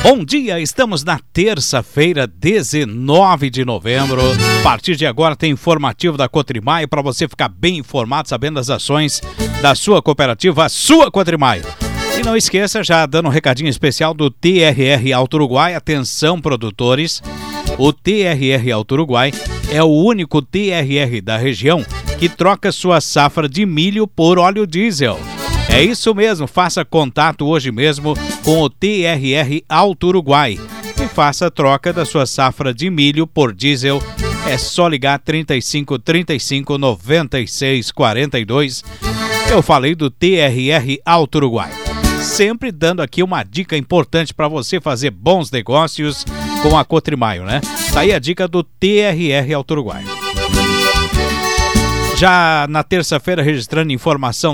Bom dia, estamos na terça-feira, 19 de novembro. A partir de agora tem informativo da Cotrimaio para você ficar bem informado, sabendo das ações da sua cooperativa, a sua Cotrimaio. E não esqueça, já dando um recadinho especial do TRR Alto Uruguai, atenção produtores, o TRR Alto Uruguai é o único TRR da região que troca sua safra de milho por óleo diesel. É isso mesmo, faça contato hoje mesmo com o TRR Alto Uruguai e faça a troca da sua safra de milho por diesel. É só ligar 35 35 96 42. Eu falei do TRR Alto Uruguai. Sempre dando aqui uma dica importante para você fazer bons negócios com a Cotrimaio, né? Tá aí a dica do TRR Alto Uruguai. Já na terça-feira, registrando informação,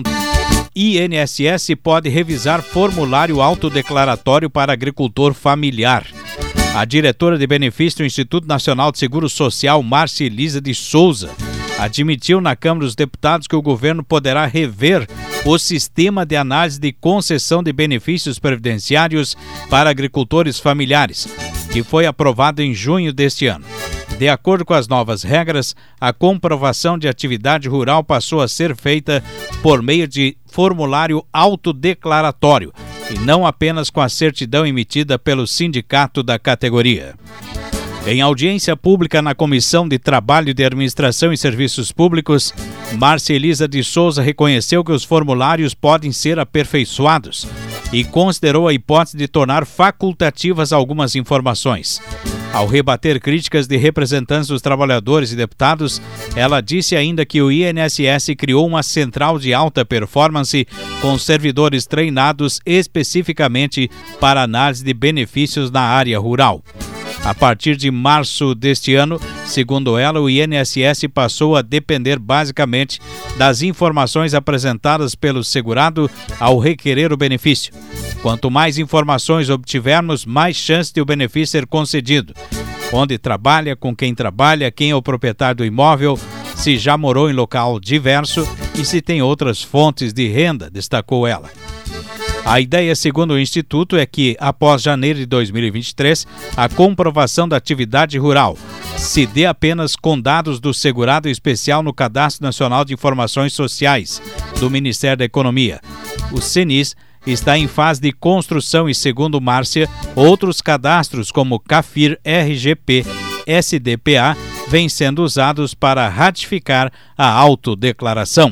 INSS pode revisar formulário autodeclaratório para agricultor familiar. A diretora de benefício do Instituto Nacional de Seguro Social, Márcia Elisa de Souza, admitiu na Câmara dos Deputados que o governo poderá rever o sistema de análise de concessão de benefícios previdenciários para agricultores familiares, que foi aprovado em junho deste ano. De acordo com as novas regras, a comprovação de atividade rural passou a ser feita por meio de formulário autodeclaratório e não apenas com a certidão emitida pelo sindicato da categoria. Em audiência pública na Comissão de Trabalho de Administração e Serviços Públicos, Márcia Elisa de Souza reconheceu que os formulários podem ser aperfeiçoados e considerou a hipótese de tornar facultativas algumas informações. Ao rebater críticas de representantes dos trabalhadores e deputados, ela disse ainda que o INSS criou uma central de alta performance com servidores treinados especificamente para análise de benefícios na área rural. A partir de março deste ano, segundo ela, o INSS passou a depender basicamente das informações apresentadas pelo segurado ao requerer o benefício. Quanto mais informações obtivermos, mais chance de o benefício ser concedido. Onde trabalha, com quem trabalha, quem é o proprietário do imóvel, se já morou em local diverso e se tem outras fontes de renda, destacou ela. A ideia, segundo o Instituto, é que, após janeiro de 2023, a comprovação da atividade rural se dê apenas com dados do segurado especial no Cadastro Nacional de Informações Sociais do Ministério da Economia. O CNIS está em fase de construção e, segundo Márcia, outros cadastros como CAFIR, RGP, SDPA vêm sendo usados para ratificar a autodeclaração.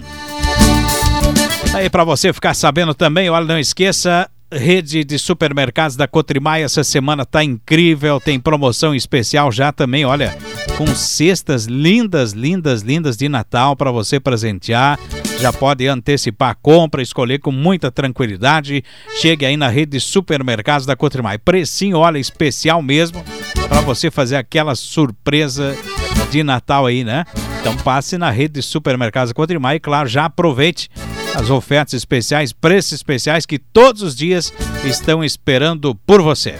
Aí para você ficar sabendo também, olha, não esqueça, rede de supermercados da Cotrimaio essa semana tá incrível, tem promoção especial já também, olha, com cestas lindas de Natal para você presentear. Já pode antecipar a compra, escolher com muita tranquilidade. Chegue aí na rede de supermercados da Cotrimaio. Precinho, olha, especial mesmo, para você fazer aquela surpresa de Natal aí, né? Então passe na rede de supermercados da Cotrimaio e, claro, já aproveite as ofertas especiais, preços especiais que todos os dias estão esperando por você.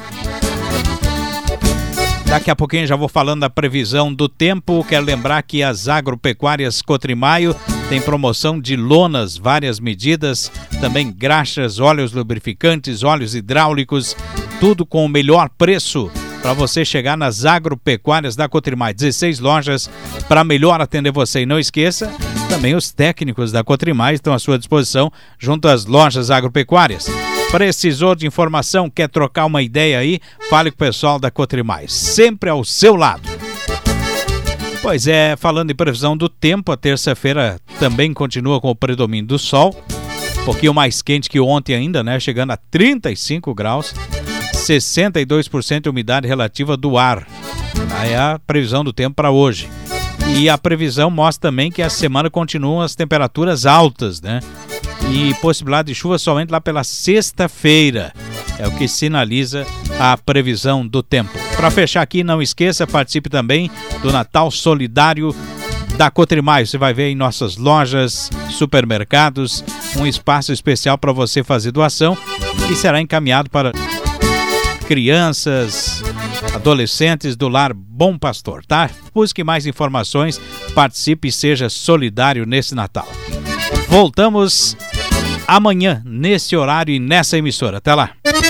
Daqui a pouquinho já vou falando da previsão do tempo. Quero lembrar que as agropecuárias Cotrimaio tem promoção de lonas, várias medidas, também graxas, óleos lubrificantes, óleos hidráulicos, tudo com o melhor preço para você chegar nas agropecuárias da Cotrimaio. 16 lojas para melhor atender você. E não esqueça, também os técnicos da Cotrimaio estão à sua disposição junto às lojas agropecuárias. Precisou de informação, quer trocar uma ideia aí? Fale com o pessoal da Cotrimaio, sempre ao seu lado. Pois é, falando em previsão do tempo, a terça-feira também continua com o predomínio do sol, um pouquinho mais quente que ontem ainda, né? Chegando a 35 graus, 62% de umidade relativa do ar. Aí é a previsão do tempo para hoje. E a previsão mostra também que a semana continuam as temperaturas altas, né? E possibilidade de chuva somente lá pela sexta-feira. É o que sinaliza a previsão do tempo. Para fechar aqui, não esqueça, participe também do Natal Solidário da Cotrimaio. Você vai ver em nossas lojas, supermercados, um espaço especial para você fazer doação e será encaminhado para crianças, adolescentes do Lar Bom Pastor, tá? Busque mais informações, participe e seja solidário nesse Natal. Voltamos amanhã, nesse horário e nessa emissora. Até lá!